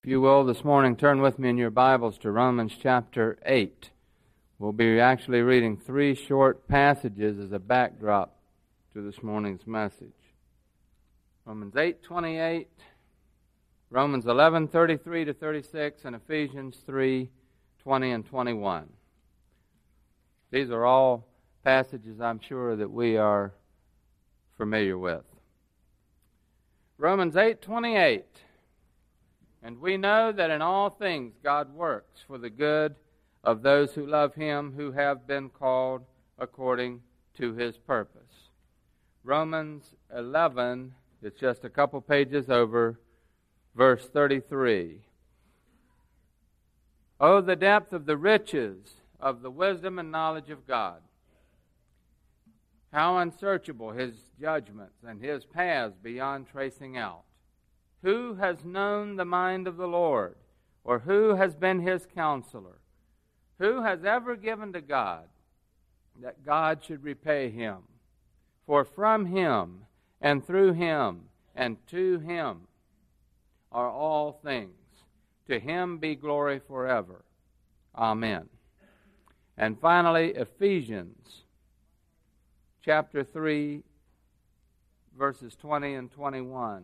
you will, this morning, turn with me in your Bibles to Romans chapter 8. We'll be actually reading 3 short passages as a backdrop to this morning's message. Romans 8:28, Romans 11:33 to 36, and Ephesians 3:20 and 21. These are all passages I'm sure that we are familiar with. Romans 8:28. And we know that in all things God works for the good of those who love Him, who have been called according to His purpose. Romans 11, it's just a couple pages over, verse 33. Oh, the depth of the riches of the wisdom and knowledge of God. How unsearchable His judgments and His paths beyond tracing out. Who has known the mind of the Lord, or who has been His counselor? Who has ever given to God that God should repay him? For from Him, and through Him, and to Him are all things. To Him be glory forever. Amen. And finally, Ephesians chapter 3, verses 20 and 21.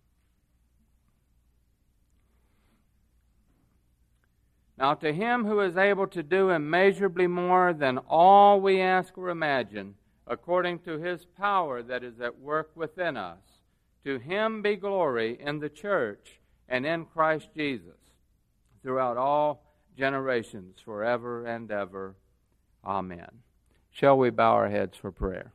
Now to Him who is able to do immeasurably more than all we ask or imagine, according to His power that is at work within us, to Him be glory in the church and in Christ Jesus, throughout all generations, forever and ever. Amen. Shall we bow our heads for prayer?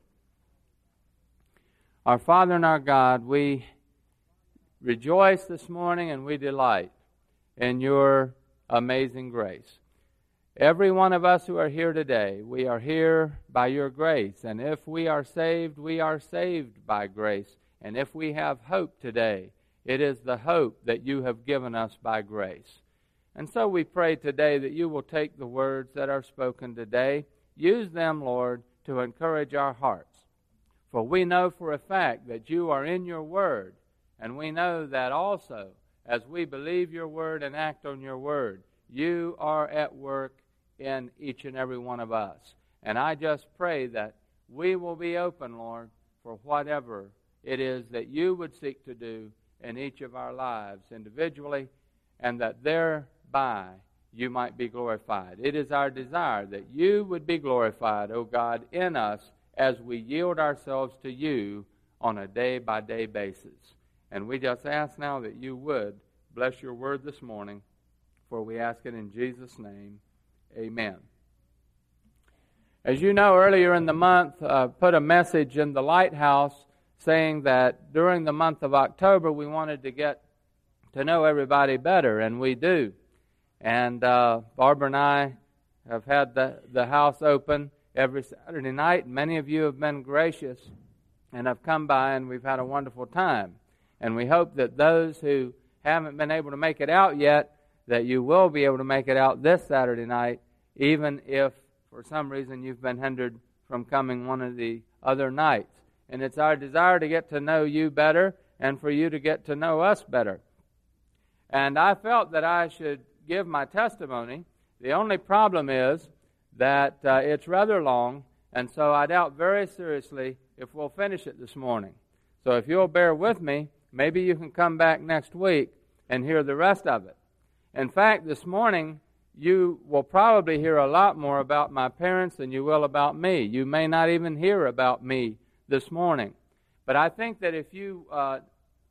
Our Father and our God, we rejoice this morning and we delight in Your amazing grace. Every one of us who are here today, we are here by Your grace. And if we are saved by grace. And if we have hope today, it is the hope that You have given us by grace. And so we pray today that You will take the words that are spoken today, use them, Lord, to encourage our hearts. For we know for a fact that You are in Your word, and we know that also, as we believe Your word and act on Your word, You are at work in each and every one of us. And I just pray that we will be open, Lord, for whatever it is that You would seek to do in each of our lives individually, and that thereby You might be glorified. It is our desire that You would be glorified, O God, in us as we yield ourselves to You on a day-by-day basis. And we just ask now that You would bless Your word this morning, for we ask it in Jesus' name. Amen. As you know, earlier in the month, put a message in the Lighthouse saying that during the month of October we wanted to get to know everybody better, and we do. And Barbara and I have had the house open every Saturday night. Many of you have been gracious and have come by, and we've had a wonderful time. And we hope that those who haven't been able to make it out yet, that you will be able to make it out this Saturday night, even if for some reason you've been hindered from coming one of the other nights. And it's our desire to get to know you better and for you to get to know us better. And I felt that I should give my testimony. The only problem is that it's rather long, and so I doubt very seriously if we'll finish it this morning. So if you'll bear with me, maybe you can come back next week and hear the rest of it. In fact, this morning, you will probably hear a lot more about my parents than you will about me. You may not even hear about me this morning. But I think that if you're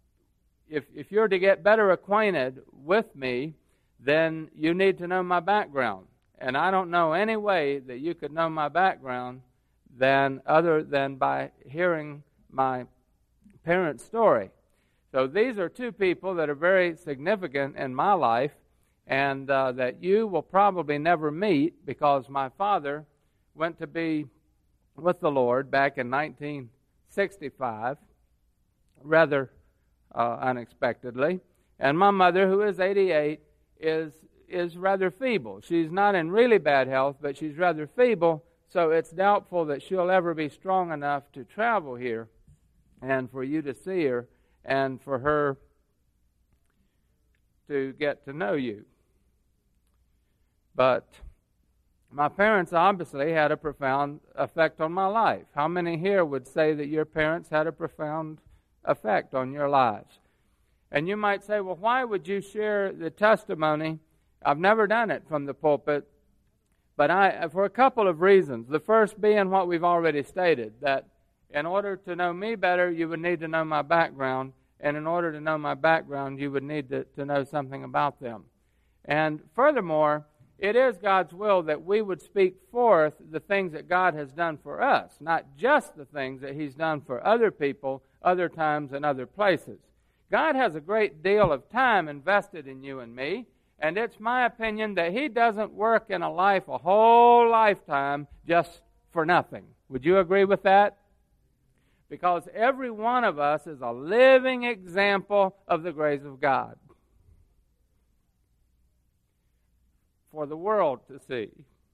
to get better acquainted with me, then you need to know my background. And I don't know any way that you could know my background other than by hearing my parents' story. So these are two people that are very significant in my life, and that you will probably never meet, because my father went to be with the Lord back in 1965, rather unexpectedly. And my mother, who is 88, is rather feeble. She's not in really bad health, but she's rather feeble, so it's doubtful that she'll ever be strong enough to travel here and for you to see her and for her to get to know you. But my parents obviously had a profound effect on my life. How many here would say that your parents had a profound effect on your lives? And you might say, well, why would you share the testimony? I've never done it from the pulpit, but for a couple of reasons. The first being what we've already stated, that in order to know me better, you would need to know my background, and in order to know my background, you would need to know something about them. And furthermore, it is God's will that we would speak forth the things that God has done for us, not just the things that He's done for other people, other times, and other places. God has a great deal of time invested in you and me, and it's my opinion that He doesn't work in a life a whole lifetime just for nothing. Would you agree with that? Because every one of us is a living example of the grace of God for the world to see.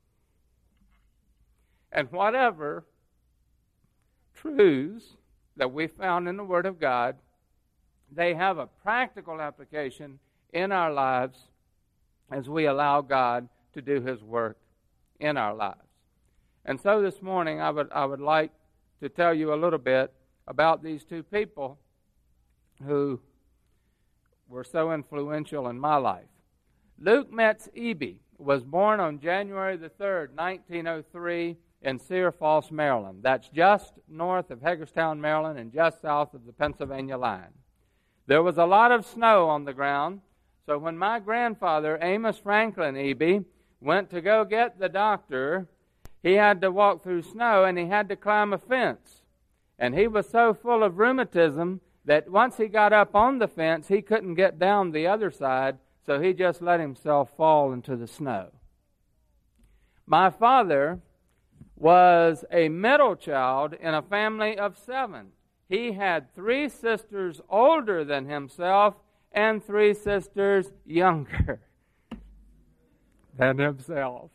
And whatever truths that we found in the Word of God, they have a practical application in our lives as we allow God to do His work in our lives. And so this morning I would like to tell you a little bit about these two people who were so influential in my life. Luke Metz Eby was born on January the 3rd, 1903 in Cedar Falls, Maryland. That's just north of Hagerstown, Maryland, and just south of the Pennsylvania line. There was a lot of snow on the ground, so when my grandfather, Amos Franklin Eby, went to go get the doctor, he had to walk through snow and he had to climb a fence. And he was so full of rheumatism that once he got up on the fence, he couldn't get down the other side, so he just let himself fall into the snow. My father was a middle child in a family of 7. He had 3 sisters older than himself and 3 sisters younger than himself.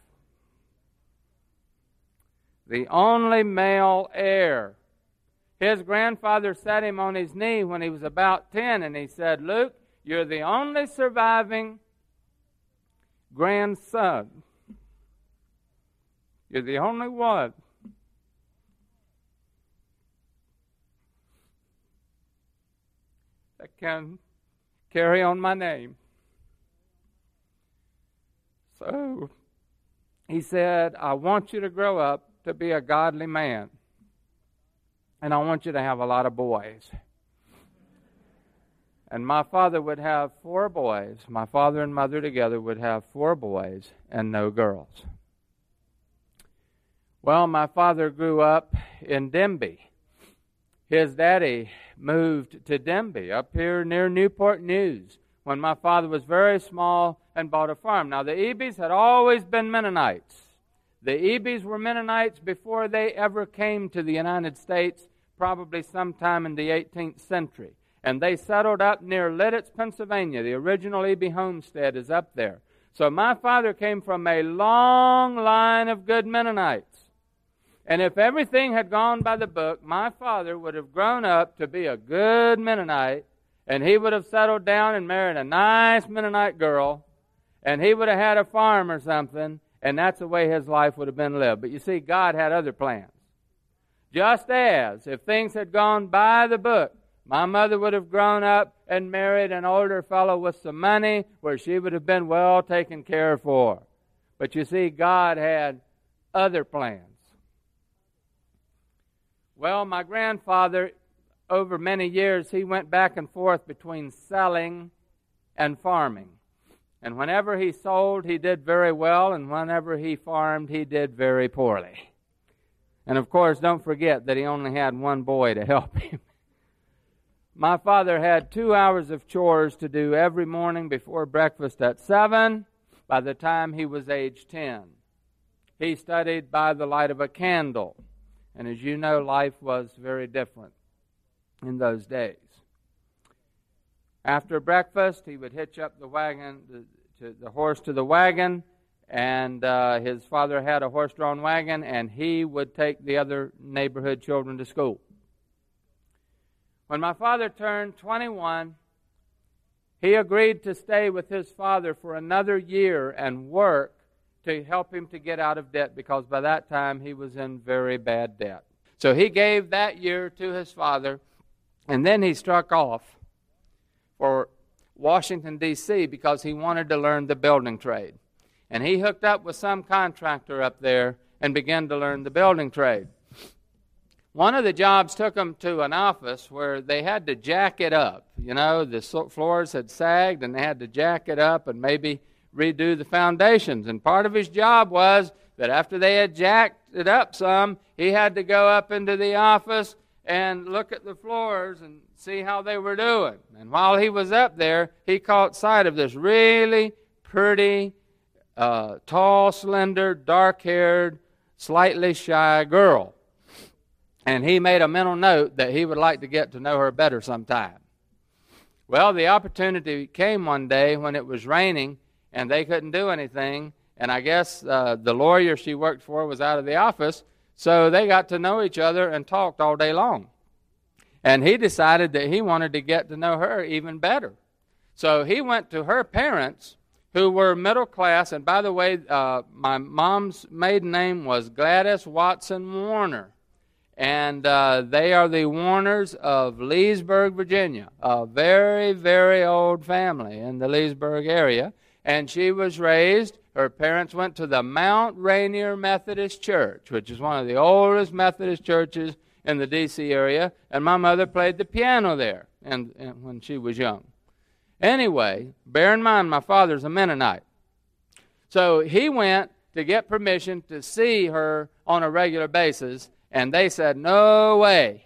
The only male heir. His grandfather sat him on his knee when he was about 10, and he said, "Luke, you're the only surviving grandson. You're the only one." That can carry on my name. So he said, "I want you to grow up to be a godly man, and I want you to have a lot of boys." And my father would have 4 boys. My father and mother together would have 4 boys and no girls. Well, my father grew up in Denby. His daddy moved to Denby, up here near Newport News, when my father was very small and bought a farm. Now, the Ebys had always been Mennonites. The Ebys were Mennonites before they ever came to the United States, probably sometime in the 18th century. And they settled up near Lidditz, Pennsylvania. The original Eby homestead is up there. So my father came from a long line of good Mennonites. And if everything had gone by the book, my father would have grown up to be a good Mennonite, and he would have settled down and married a nice Mennonite girl, and he would have had a farm or something, and that's the way his life would have been lived. But you see, God had other plans. Just as if things had gone by the book, my mother would have grown up and married an older fellow with some money where she would have been well taken care for. But you see, God had other plans. Well, my grandfather, over many years, he went back and forth between selling and farming. And whenever he sold, he did very well, and whenever he farmed, he did very poorly. And of course, don't forget that he only had 1 boy to help him. My father had 2 hours of chores to do every morning before breakfast at 7 by the time he was age 10. He studied by the light of a candle. And as you know, life was very different in those days. After breakfast, he would hitch up the horse to the wagon, and his father had a horse-drawn wagon, and he would take the other neighborhood children to school. When my father turned 21, he agreed to stay with his father for another year and work to help him to get out of debt, because by that time he was in very bad debt. So he gave that year to his father, and then he struck off for Washington, D.C., because he wanted to learn the building trade. And he hooked up with some contractor up there and began to learn the building trade. One of the jobs took him to an office where they had to jack it up. You know, the floors had sagged, and they had to jack it up and maybe redo the foundations. And part of his job was that after they had jacked it up some, he had to go up into the office and look at the floors and see how they were doing. And while he was up there, he caught sight of this really pretty, tall, slender, dark-haired, slightly shy girl. And he made a mental note that he would like to get to know her better sometime. Well, the opportunity came one day when it was raining, and they couldn't do anything. And I guess the lawyer she worked for was out of the office, so they got to know each other and talked all day long. And he decided that he wanted to get to know her even better. So he went to her parents, who were middle class. And by the way, my mom's maiden name was Gladys Watson Warner. And they are the Warners of Leesburg, Virginia, a very, very old family in the Leesburg area. And she was raised, her parents went to the Mount Rainier Methodist Church, which is one of the oldest Methodist churches in the D.C. area. And my mother played the piano there and when she was young. Anyway, bear in mind, my father's a Mennonite. So he went to get permission to see her on a regular basis, and they said, no way.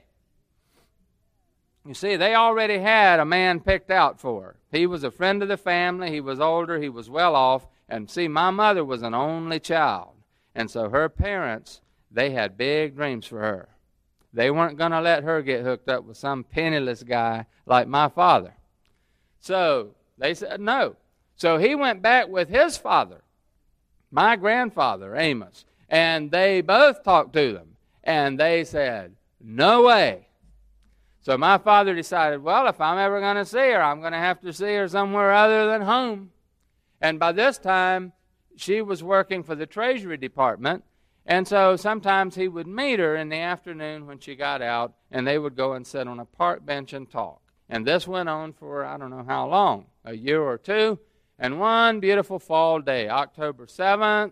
You see, they already had a man picked out for her. He was a friend of the family. He was older. He was well off. And see, my mother was an only child. And so her parents, they had big dreams for her. They weren't going to let her get hooked up with some penniless guy like my father. So they said no. So he went back with his father, my grandfather, Amos. And they both talked to them. And they said, no way. So my father decided, well, if I'm ever going to see her, I'm going to have to see her somewhere other than home. And by this time, she was working for the Treasury Department. And so sometimes he would meet her in the afternoon when she got out, and they would go and sit on a park bench and talk. And this went on for I don't know how long, a year or two. And one beautiful fall day, October 7th,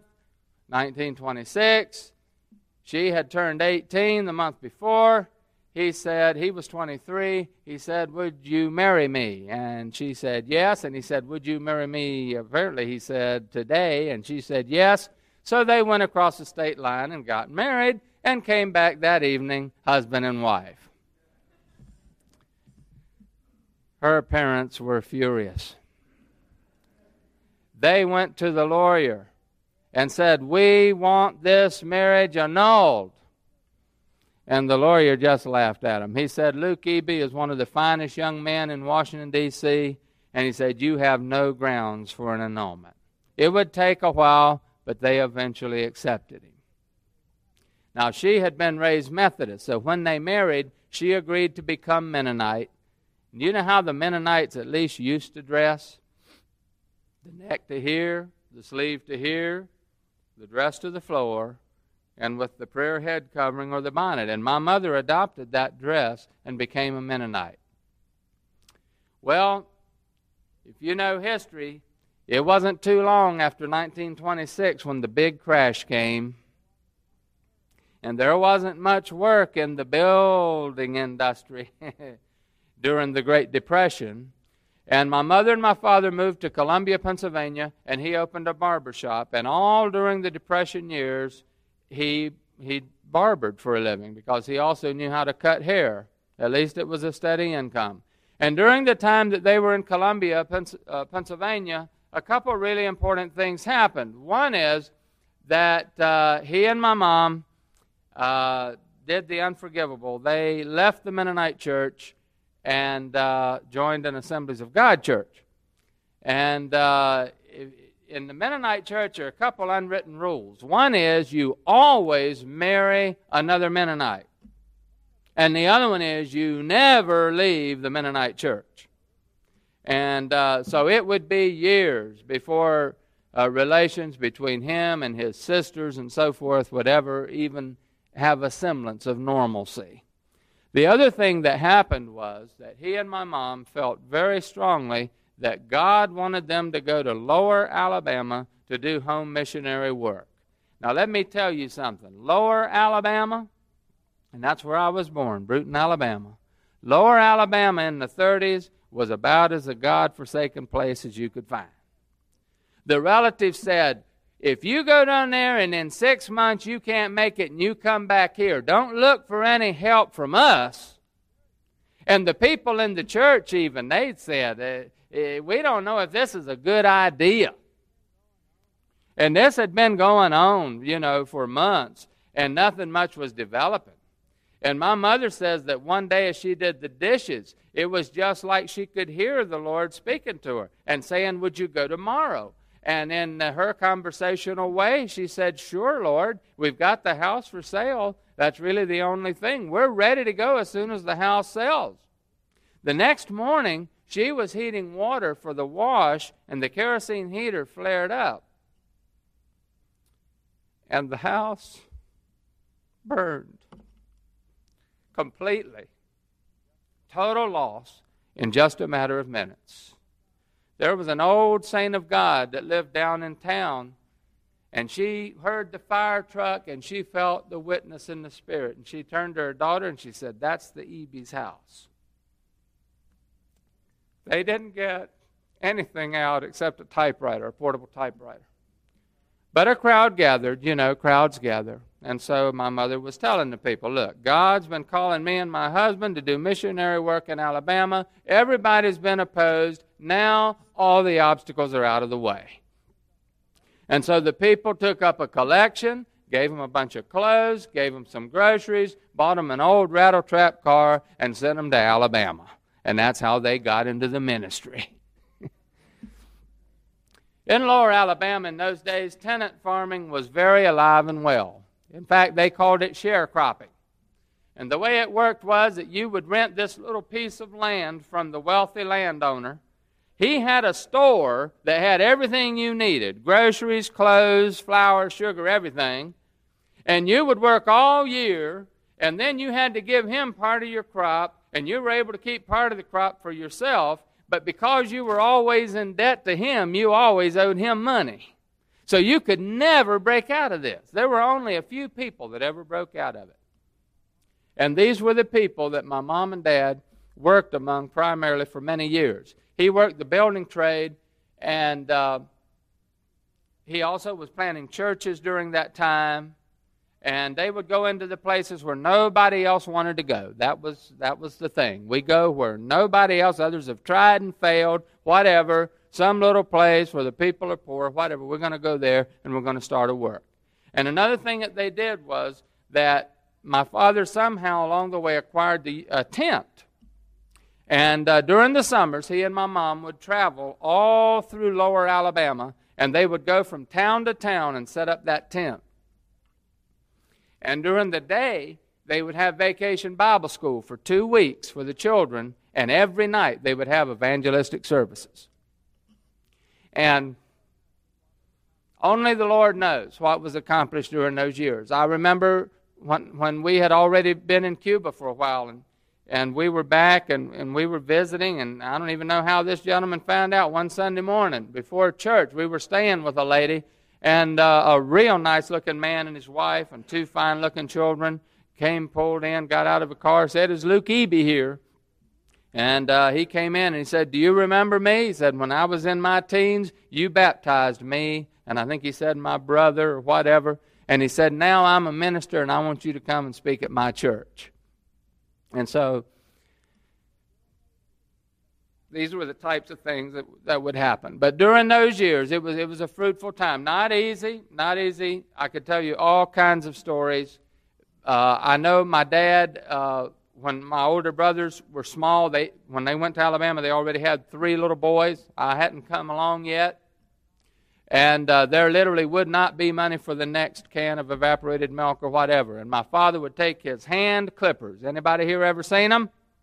1926, she had turned 18 the month before. He said, he was 23. He said, would you marry me? And she said, yes. And he said, would you marry me? Apparently, he said, today. And she said, yes. So they went across the state line and got married and came back that evening, husband and wife. Her parents were furious. They went to the lawyer and said, we want this marriage annulled. And the lawyer just laughed at him. He said, Luke Eby is one of the finest young men in Washington, D.C., and he said, you have no grounds for an annulment. It would take a while, but they eventually accepted him. Now, she had been raised Methodist, so when they married, she agreed to become Mennonite. And you know how the Mennonites at least used to dress? The neck to here, the sleeve to here, the dress to the floor, and with the prayer head covering or the bonnet. And my mother adopted that dress and became a Mennonite. Well, if you know history, it wasn't too long after 1926 when the big crash came. And there wasn't much work in the building industry during the Great Depression. And my mother and my father moved to Columbia, Pennsylvania, and he opened a barber shop. And all during the Depression years, he barbered for a living because he also knew how to cut hair. At least it was a steady income. And during the time that they were in Columbia, Pennsylvania, a couple really important things happened. One is that he and my mom did the unforgivable. They left the Mennonite church and joined an Assemblies of God church. And in the Mennonite church are a couple unwritten rules. One is you always marry another Mennonite. And the other one is you never leave the Mennonite church. And so it would be years before relations between him and his sisters and so forth would ever even have a semblance of normalcy. The other thing that happened was that he and my mom felt very strongly that God wanted them to go to Lower Alabama to do home missionary work. Now let me tell you something. Lower Alabama, and that's where I was born, Bruton, Alabama. Lower Alabama in the 30s was about as a God-forsaken place as you could find. The relatives said, if you go down there and in 6 months you can't make it and you come back here, don't look for any help from us. And the people in the church even, they said, we don't know if this is a good idea. And this had been going on, for months, and nothing much was developing. And my mother says that one day as she did the dishes, it was just like she could hear the Lord speaking to her and saying, would you go tomorrow? And in her conversational way, she said, sure, Lord, we've got the house for sale. That's really the only thing. We're ready to go as soon as the house sells. The next morning, she was heating water for the wash, and the kerosene heater flared up. And the house burned completely. Total loss in just a matter of minutes. There was an old saint of God that lived down in town, and she heard the fire truck, and she felt the witness in the spirit. And she turned to her daughter, and she said, that's the Eby's house. They didn't get anything out except a typewriter, a portable typewriter. But a crowd gathered, crowds gather. And so my mother was telling the people, look, God's been calling me and my husband to do missionary work in Alabama. Everybody's been opposed. Now all the obstacles are out of the way. And so the people took up a collection, gave them a bunch of clothes, gave them some groceries, bought them an old rattle-trap car, and sent them to Alabama. And that's how they got into the ministry. In Lower Alabama in those days, tenant farming was very alive and well. In fact, they called it sharecropping. And the way it worked was that you would rent this little piece of land from the wealthy landowner. He had a store that had everything you needed, groceries, clothes, flour, sugar, everything. And you would work all year, and then you had to give him part of your crop, and you were able to keep part of the crop for yourself. But because you were always in debt to him, you always owed him money. So you could never break out of this. There were only a few people that ever broke out of it. And these were the people that my mom and dad worked among primarily for many years. He worked the building trade, and he also was planting churches during that time. And they would go into the places where nobody else wanted to go. That was the thing. We go where nobody else, others have tried and failed, whatever, some little place where the people are poor, whatever. We're going to go there, and we're going to start a work. And another thing that they did was that my father somehow along the way acquired a tent. And during the summers, he and my mom would travel all through Lower Alabama, and they would go from town to town and set up that tent. And during the day, they would have vacation Bible school for 2 weeks for the children, and every night they would have evangelistic services. And only the Lord knows what was accomplished during those years. I remember when we had already been in Cuba for a while, and we were back, and we were visiting, and I don't even know how this gentleman found out. One Sunday morning before church, we were staying with a lady, and a real nice-looking man and his wife and 2 fine-looking children came, pulled in, got out of a car, said, is Luke Eby here? And he came in and he said, do you remember me? He said, when I was in my teens, you baptized me, and I think he said my brother or whatever. And he said, now I'm a minister, and I want you to come and speak at my church. And so these were the types of things that would happen. But during those years, it was a fruitful time. Not easy. I could tell you all kinds of stories. I know my dad, when my older brothers were small, when they went to Alabama, they already had 3 little boys. I hadn't come along yet. And there literally would not be money for the next can of evaporated milk or whatever. And my father would take his hand clippers. Anybody here ever seen them?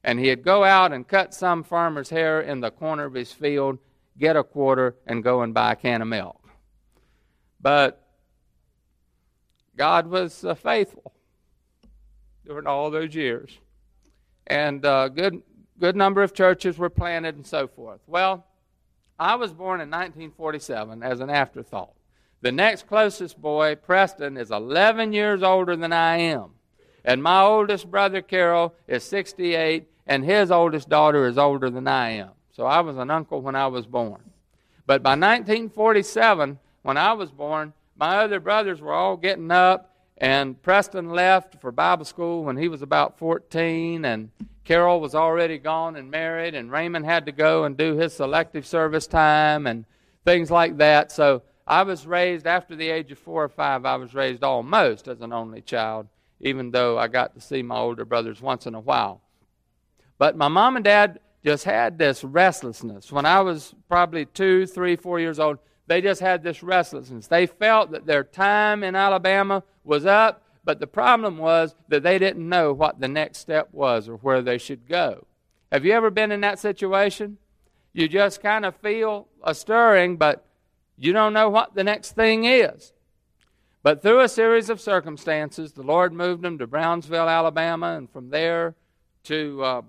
And he'd go out and cut some farmer's hair in the corner of his field, get a quarter, and go and buy a can of milk. But God was faithful during all those years. And good number of churches were planted and so forth. Well, I was born in 1947 as an afterthought. The next closest boy, Preston, is 11 years older than I am. And my oldest brother, Carol, is 68, and his oldest daughter is older than I am. So I was an uncle when I was born. But by 1947, when I was born, my other brothers were all getting up, and Preston left for Bible school when he was about 14, and Carol was already gone and married, and Raymond had to go and do his selective service time and things like that. So I was raised, after the age of 4 or 5, I was raised almost as an only child, even though I got to see my older brothers once in a while. But my mom and dad just had this restlessness. When I was probably 2, 3, 4 years old, they just had this restlessness. They felt that their time in Alabama was up, but the problem was that they didn't know what the next step was or where they should go. Have you ever been in that situation? You just kind of feel a stirring, but you don't know what the next thing is. But through a series of circumstances, the Lord moved them to Brownsville, Alabama, and from there to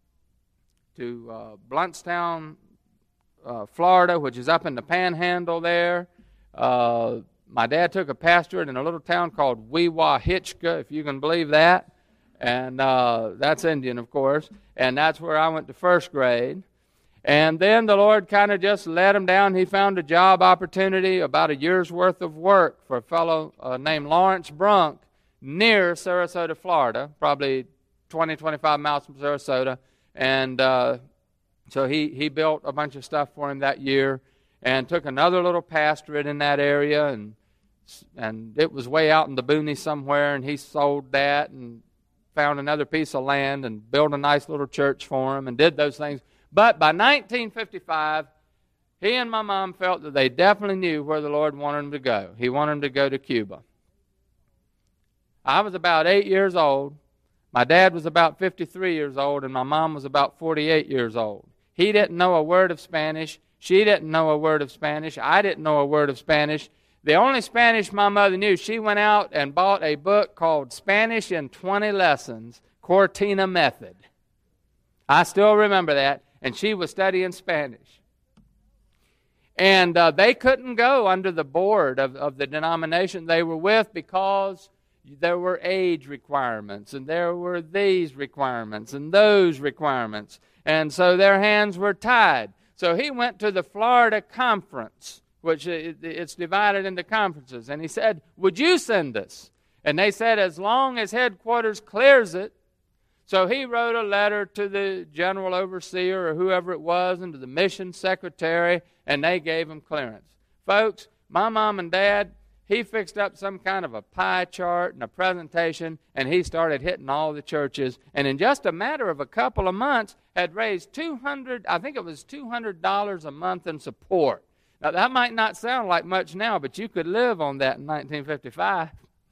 Bluntstown, Florida, which is up in the Panhandle there. My dad took a pastorate in a little town called Weewahitchka, if you can believe that. And that's Indian, of course. And that's where I went to first grade. And then the Lord kind of just led him down. He found a job opportunity, about a year's worth of work, for a fellow named Lawrence Brunk near Sarasota, Florida, probably 20, 25 miles from Sarasota. And so he built a bunch of stuff for him that year and took another little pastorate in that area. And it was way out in the boonies somewhere, and he sold that and found another piece of land and built a nice little church for him and did those things. But by 1955, he and my mom felt that they definitely knew where the Lord wanted them to go. He wanted them to go to Cuba. I was about 8 years old. My dad was about 53 years old, and my mom was about 48 years old. He didn't know a word of Spanish. She didn't know a word of Spanish. I didn't know a word of Spanish. The only Spanish my mother knew, she went out and bought a book called Spanish in 20 Lessons, Cortina Method. I still remember that. And she was studying Spanish. And they couldn't go under the board of the denomination they were with because there were age requirements, and there were these requirements and those requirements. And so their hands were tied. So he went to the Florida Conference, which it's divided into conferences. And he said, "Would you send us?" And they said, "As long as headquarters clears it." So he wrote a letter to the general overseer or whoever it was and to the mission secretary, and they gave him clearance. Folks, my mom and dad, he fixed up some kind of a pie chart and a presentation, and he started hitting all the churches. And in just a matter of a couple of months, had raised $200 a month in support. Now, that might not sound like much now, but you could live on that in 1955.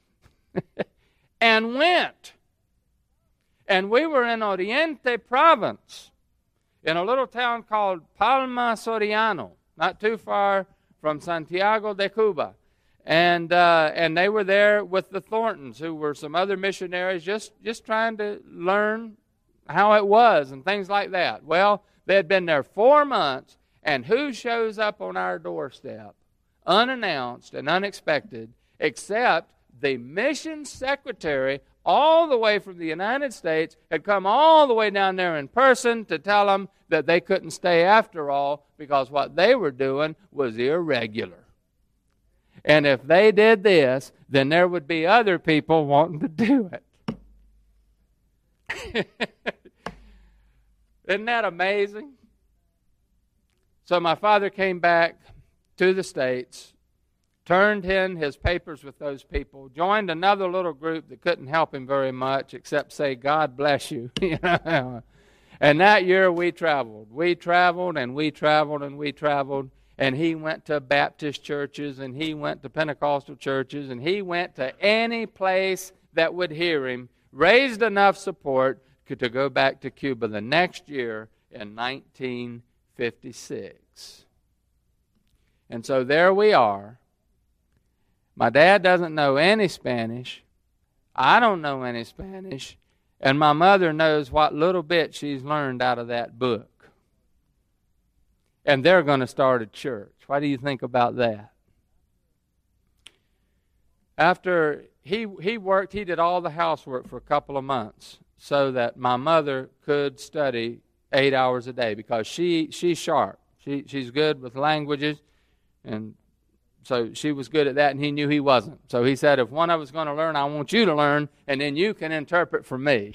And went. And we were in Oriente Province, in a little town called Palma Soriano, not too far from Santiago de Cuba. And they were there with the Thorntons, who were some other missionaries, just trying to learn how it was and things like that. Well, they had been there 4 months, and who shows up on our doorstep, unannounced and unexpected, except the mission secretary, all the way from the United States, had come all the way down there in person to tell them that they couldn't stay after all because what they were doing was irregular. And if they did this, then there would be other people wanting to do it. Isn't that amazing? So my father came back to the States, turned in his papers with those people, joined another little group that couldn't help him very much except say, "God bless you." And that year we traveled. We traveled and we traveled and we traveled. And he went to Baptist churches, and he went to Pentecostal churches, and he went to any place that would hear him, raised enough support, to go back to Cuba the next year in 1956. And so there we are. My dad doesn't know any Spanish. I don't know any Spanish. And my mother knows what little bit she's learned out of that book. And they're going to start a church. What do you think about that? After he worked, he did all the housework for a couple of months so that my mother could study 8 hours a day, because she's sharp. She's good with languages, and so she was good at that, and he knew he wasn't. So he said, if one of us is going to learn, I want you to learn, and then you can interpret for me.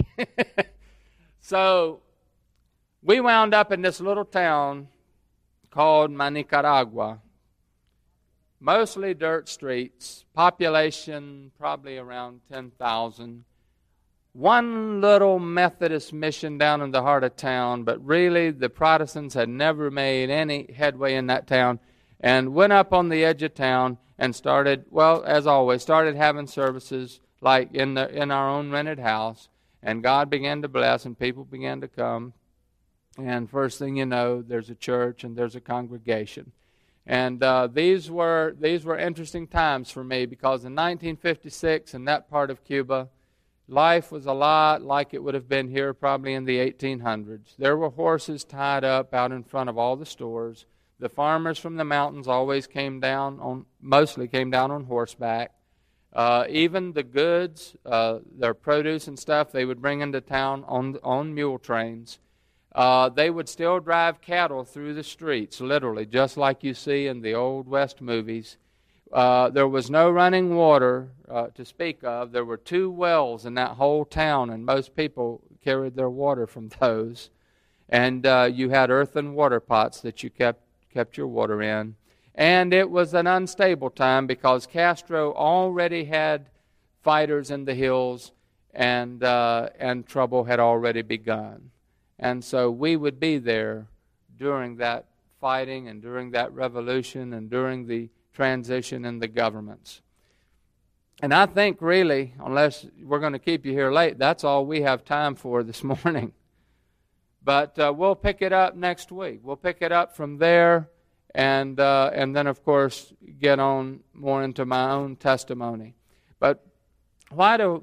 So we wound up in this little town called Nicaragua. Mostly dirt streets, population probably around 10,000. One little Methodist mission down in the heart of town, but really the Protestants had never made any headway in that town, and went up on the edge of town and started, well, as always, started having services like in our own rented house, and God began to bless, and people began to come, and first thing you know, there's a church and there's a congregation. And these were interesting times for me, because in 1956 in that part of Cuba, life was a lot like it would have been here probably in the 1800s. There were horses tied up out in front of all the stores. The farmers from the mountains always mostly came down on horseback. Even the goods, their produce and stuff, they would bring into town on mule trains. They would still drive cattle through the streets, literally, just like you see in the Old West movies. There was no running water to speak of. There were 2 wells in that whole town, and most people carried their water from those. And you had earthen water pots that you kept your water in. And it was an unstable time, because Castro already had fighters in the hills, and trouble had already begun. And so we would be there during that fighting and during that revolution and during the transition in the governments. And I think really, unless we're going to keep you here late, that's all we have time for this morning. But we'll pick it up next week. We'll pick it up from there, and then, of course, get on more into my own testimony. But why do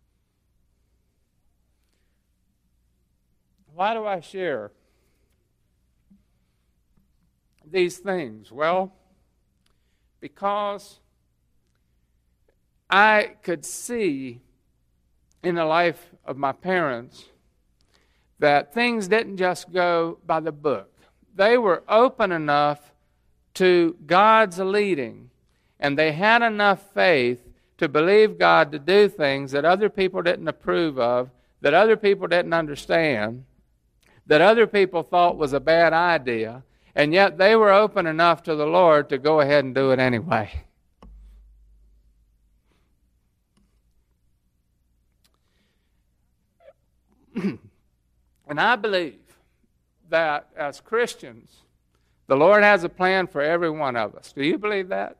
I share these things? Well, because I could see in the life of my parents that things didn't just go by the book. They were open enough to God's leading, and they had enough faith to believe God to do things that other people didn't approve of, that other people didn't understand, that other people thought was a bad idea, and yet they were open enough to the Lord to go ahead and do it anyway. And I believe that as Christians, the Lord has a plan for every one of us. Do you believe that?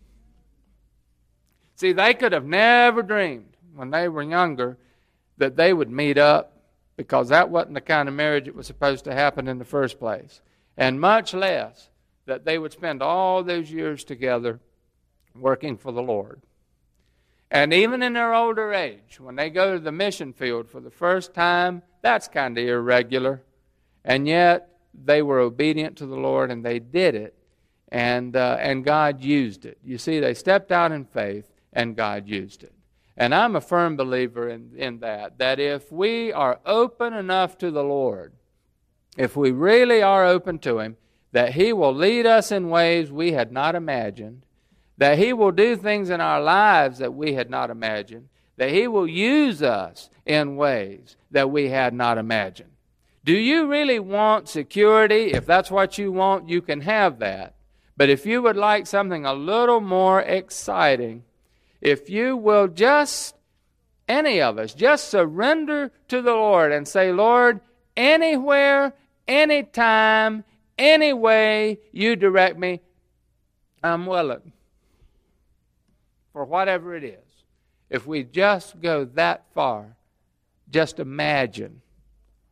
See, they could have never dreamed when they were younger that they would meet up, because that wasn't the kind of marriage that was supposed to happen in the first place. And much less that they would spend all those years together working for the Lord. And even in their older age, when they go to the mission field for the first time, that's kind of irregular. And yet, they were obedient to the Lord, and they did it, and God used it. You see, they stepped out in faith, and God used it. And I'm a firm believer in that if we are open enough to the Lord, if we really are open to Him, that He will lead us in ways we had not imagined, that He will do things in our lives that we had not imagined, that He will use us in ways that we had not imagined. Do you really want security? If that's what you want, you can have that. But if you would like something a little more exciting, if you will any of us, just surrender to the Lord and say, Lord, anywhere, anytime, any way you direct me, I'm willing. For whatever it is. If we just go that far, just imagine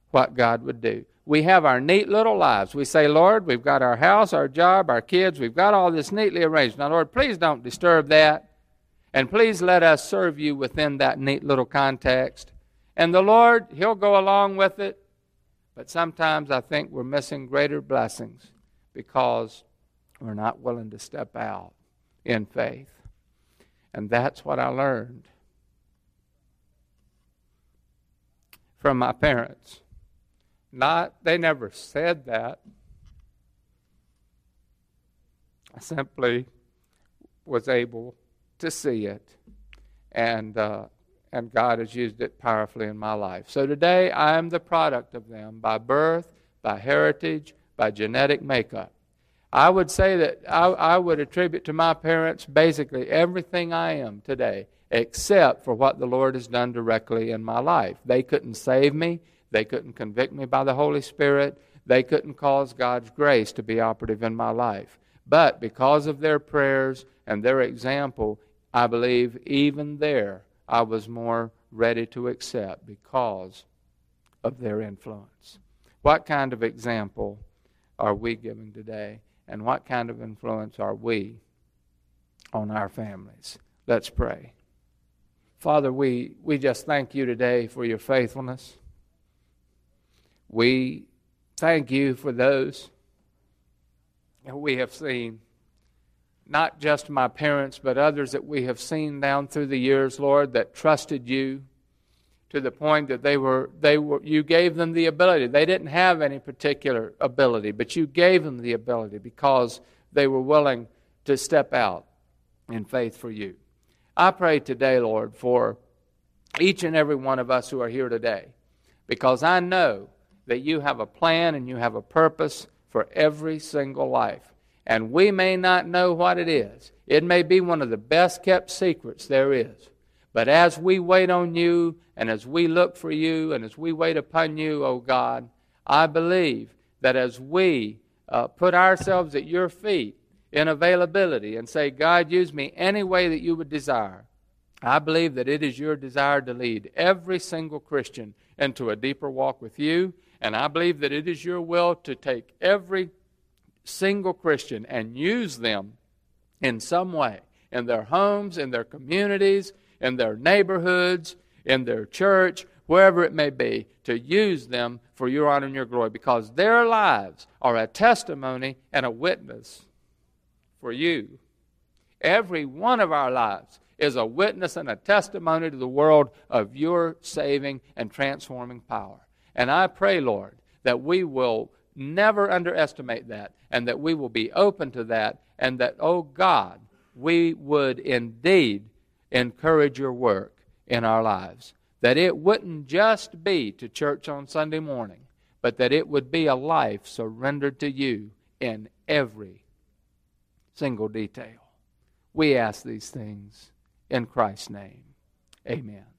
what God would do. We have our neat little lives. We say, Lord, we've got our house, our job, our kids. We've got all this neatly arranged. Now, Lord, please don't disturb that. And please let us serve you within that neat little context. And the Lord, He'll go along with it. But sometimes I think we're missing greater blessings because we're not willing to step out in faith. And that's what I learned from my parents. They never said that. I simply was able to see it, and God has used it powerfully in my life. So today I am the product of them by birth, by heritage, by genetic makeup. I would say that I would attribute to my parents basically everything I am today, except for what the Lord has done directly in my life. They couldn't save me. They couldn't convict me by the Holy Spirit. They couldn't cause God's grace to be operative in my life. But because of their prayers and their example, I believe even there I was more ready to accept because of their influence. What kind of example are we giving today? And what kind of influence are we on our families? Let's pray. Father, we just thank you today for your faithfulness. We thank you for those that we have seen, not just my parents, but others that we have seen down through the years, Lord, that trusted you to the point that you gave them the ability. They didn't have any particular ability, but you gave them the ability because they were willing to step out in faith for you. I pray today, Lord, for each and every one of us who are here today, because I know that you have a plan and you have a purpose for every single life. And we may not know what it is. It may be one of the best kept secrets there is. But as we wait on you and as we look for you and as we wait upon you, O God, I believe that as we put ourselves at your feet in availability and say, God, use me any way that you would desire, I believe that it is your desire to lead every single Christian into a deeper walk with you. And I believe that it is your will to take every single Christian and use them in some way, in their homes, in their communities, in their neighborhoods, in their church, wherever it may be, to use them for your honor and your glory, because their lives are a testimony and a witness for you. Every one of our lives is a witness and a testimony to the world of your saving and transforming power. And I pray, Lord, that we will never underestimate that, and that we will be open to that, and that, oh God, we would indeed encourage your work in our lives. That it wouldn't just be to church on Sunday morning, but that it would be a life surrendered to you in every single detail. We ask these things in Christ's name. Amen.